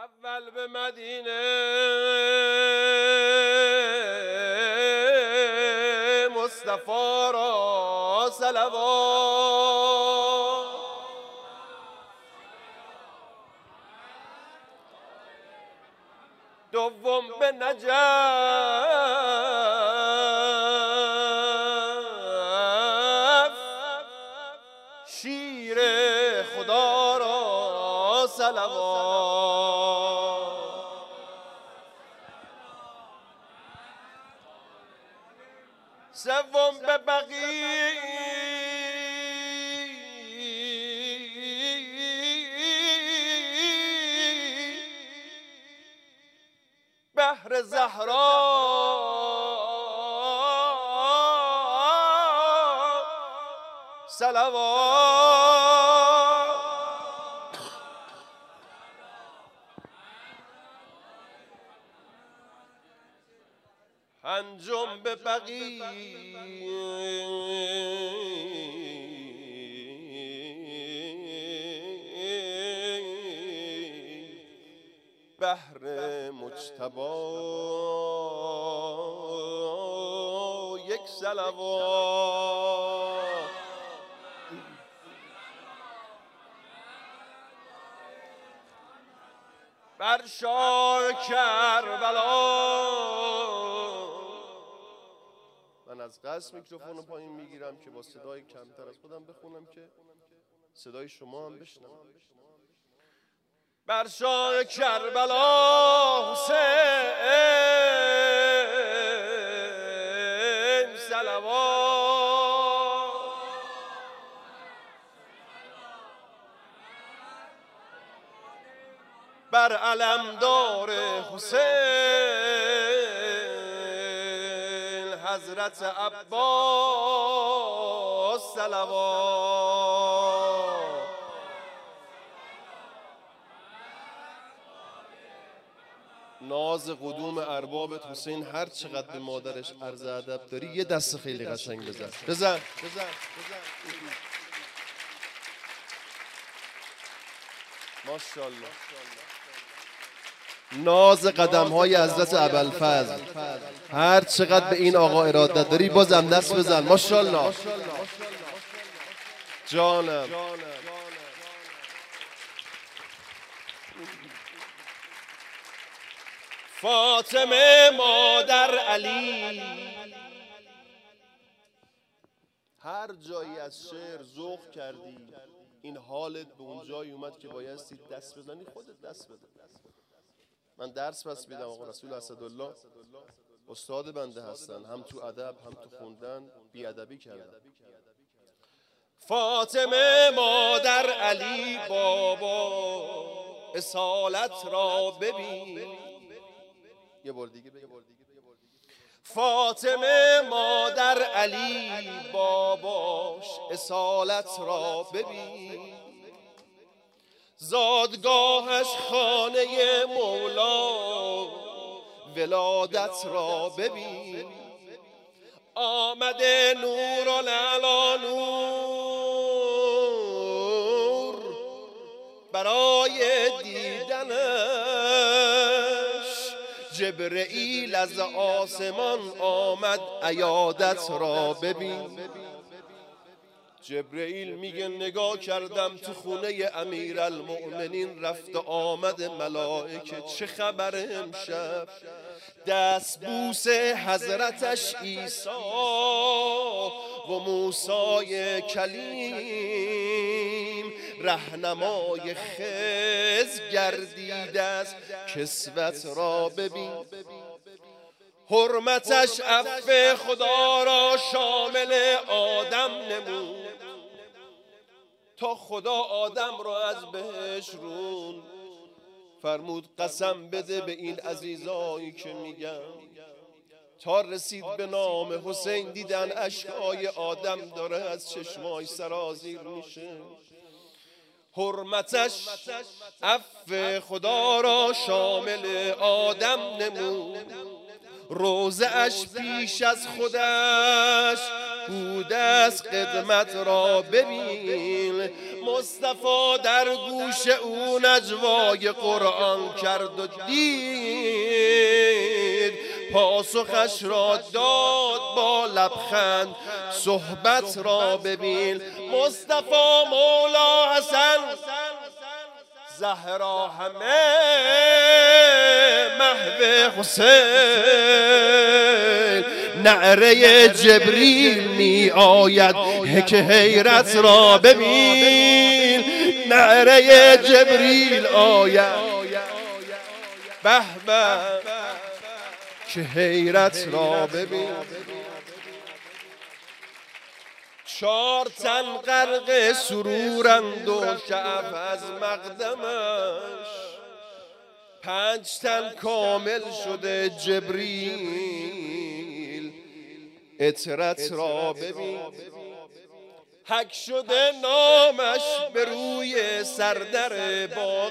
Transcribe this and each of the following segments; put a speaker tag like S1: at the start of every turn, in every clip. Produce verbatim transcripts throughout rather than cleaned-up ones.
S1: اول به مدینه مصطفی را صلوات، دوم به نجف شیر خدا را صلوات، سوم به بقیع بحر زهرا صلوات، پنجم به بقیع بحر مجتبی یک صلوات، بر شاه کربلا. من از قصد میکروفون رو پایین میگیرم که با صدای کمتر از خودم بخونم که صدای شما هم بشنوم. بر شاه کربلا حسین صلوات، بر علمدار حسین حضرت عباس صلوات، ناز قدوم ارباب حسین هر چقدر به مادرش عرض ادب داری یه دست خیلی قشنگ بزن بزن بزن ماشاءالله. ناز قدم های حضرت ابوالفضل هر چقدر به این آقا ارادت داری بازم دست بزن ماشاءالله. جانم فاطمه مادر علی، هر جایی از شعر ذوق کردی این حالت به اون جایی اومد که بایستی دست بزنی خودت دست بده. من درس بس میدم آقا رسول اسدالله استاد بنده هستن، هم تو ادب هم تو خوندن بی ادبی کردن. فاطمه مادر علی بابا اصالت را ببین، یه بار دیگه بگم. فاطمه مادر علی باباش اصالت را ببین، زادگاهش خانه مولا ولادت را ببین، آمده نور العلا نور برای دیدنش، جبرئیل از آسمان آمد عیادت را ببین. جبرئیل میگه نگاه کردم تو خونه امیرالمؤمنین رفت آمد ملائکه، چه خبر امشب؟ دست بوس حضرتش عیسی و موسی کلیم رهنمای خضر گردیده است، کسوت را ببین. حرمتش عفو خدا را شامل آدم نمود، تا خدا آدم را از بهش رون فرمود قسم بده به این عزیزایی که میگم. تا رسید به نام حسین دیدن اشکای آدم داره از چشمای سرازیر میشه. حرمتش عفو خدا را شامل آدم نمود، روزه اش پیش از خودش بوده است قدمت را ببین. مصطفی در گوش او نجوای قرآن کرد و دید، پاسخش را داد با لبخند صحبت را ببین. مصطفی مولا حسن زهرا همه محو حسین، نعره جبریل می آید که حیرت را ببین. نعره جبریل آید به به که حیرت را ببین. چار تن غرق سرورند و شعف از مقدمش، پنج تن کامل شده جبریل اطرت را ببین. حک شده نامش به روی سردر باغ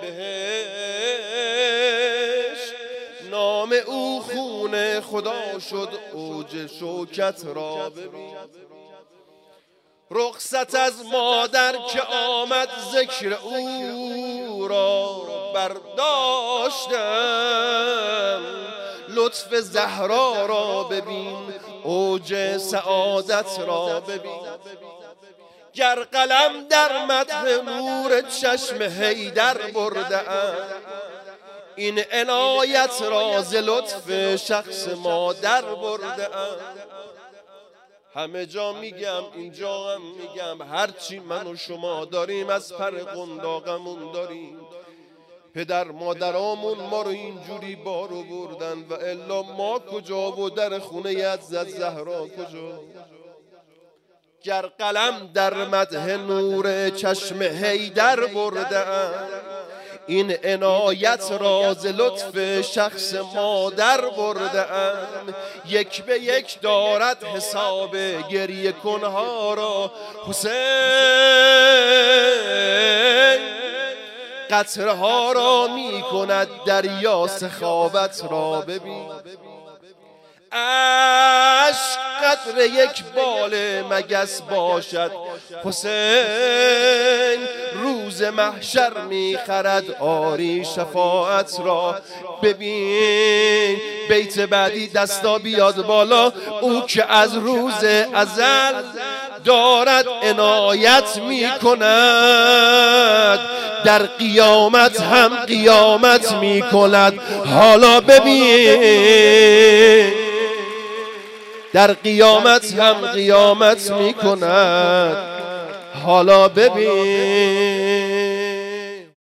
S1: بهشت، نام او خون خدا شد اوج شوکت را ببین. رخصت از مادر که آمد ذکر او را برداشتم، لطف زهرا را ببین اوج سعادت را ببین. گر قلم در مدح نور چشم حیدر برده ام، این عنایت را ز لطف شخص مادر برده ام. همه جا میگم اینجا هم میگم، هرچی من و شما داریم از پر قنداقمون داریم. پدر مادرامون ما رو اینجوری بارو بردن و الا ما کجا و در خونه عزت زهرا کجا. گر قلم در مدح نور چشم حیدر برده ام، این عنایت را ز لطف شخص مادر برده ام. یک به یک دارد حساب گریه کنها را حسین، قطرها را می کند دریا سخاوت را ببین. عشق قدر یک بال مگس باشد حسین، روز محشر می خرد آری شفاعت را ببین. بیت بعدی دستا بیاد بالا. او که از روز ازل دارد عنایت می کند، در قیامت هم قیامت می کند. حالا ببین در قیامت هم قیامت می کند. حالا ببین